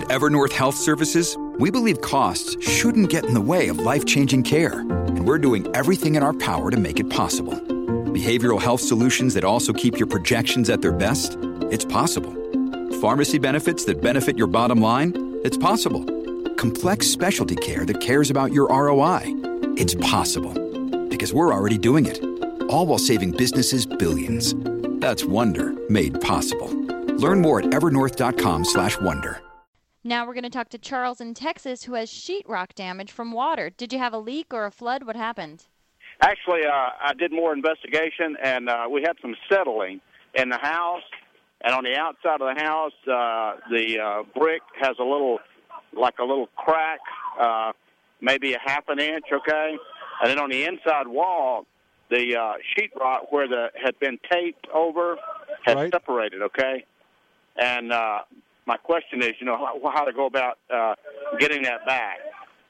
Evernorth Health Services, we believe costs shouldn't get in the way of life-changing care, and we're doing everything in our power to make it possible. Behavioral health solutions that also keep your projections at their best? It's possible. Pharmacy benefits that benefit your bottom line? It's possible. Complex specialty care that cares about your ROI? It's possible. Because we're already doing it. All while saving businesses billions. That's Wonder made possible. Learn more at evernorth.com/wonder. Now we're going to talk to Charles in Texas, who has sheetrock damage from water. Did you have a leak or a flood? What happened? Actually, I did more investigation, and we had some settling in the house. And on the outside of the house, the brick has a little crack, maybe a half an inch, okay? And then on the inside wall, the sheetrock where had been taped over has separated, okay? And my question is, how to go about getting that back.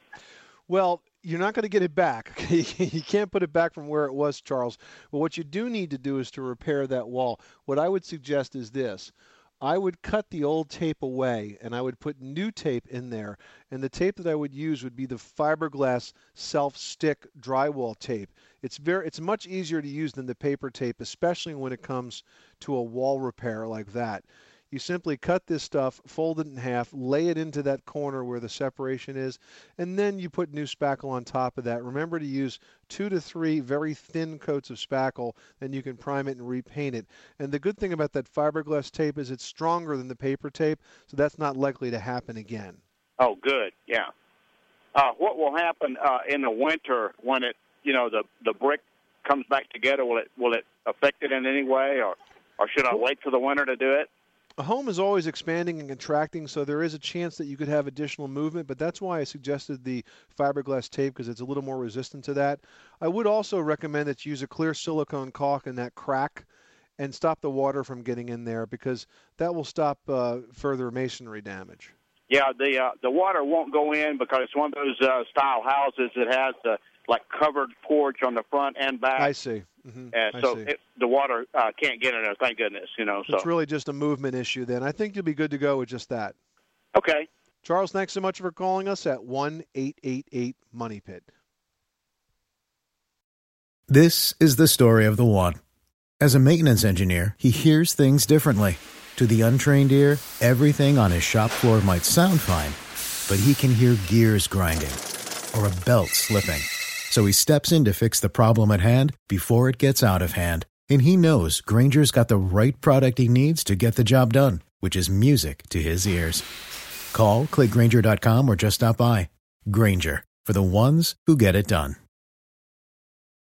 Well, you're not going to get it back. You can't put it back from where it was, Charles. But what you do need to do is to repair that wall. What I would suggest is this. I would cut the old tape away, and I would put new tape in there. And the tape that I would use would be the fiberglass self-stick drywall tape. It's much easier to use than the paper tape, especially when it comes to a wall repair like that. You simply cut this stuff, fold it in half, lay it into that corner where the separation is, and then you put new spackle on top of that. Remember to use 2 to 3 very thin coats of spackle, then you can prime it and repaint it. And the good thing about that fiberglass tape is it's stronger than the paper tape, so that's not likely to happen again. Oh, good, yeah. What will happen in the winter when the brick comes back together? Will it affect it in any way, or should I wait till the winter to do it? A home is always expanding and contracting, so there is a chance that you could have additional movement, but that's why I suggested the fiberglass tape, because it's a little more resistant to that. I would also recommend that you use a clear silicone caulk in that crack and stop the water from getting in there, because that will stop further masonry damage. Yeah, the water won't go in because it's one of those style houses that has the covered porch on the front and back. I see. Mm-hmm. And so the water can't get in there, thank goodness. So it's really just a movement issue then. I think you'll be good to go with just that. Okay. Charles, thanks so much for calling us at 1-888-MONEYPIT. This is the story of the one. As a maintenance engineer, he hears things differently. To the untrained ear, everything on his shop floor might sound fine, but he can hear gears grinding or a belt slipping. So he steps in to fix the problem at hand before it gets out of hand. And he knows Grainger's got the right product he needs to get the job done, which is music to his ears. Call, click Grainger.com, or just stop by. Grainger, for the ones who get it done.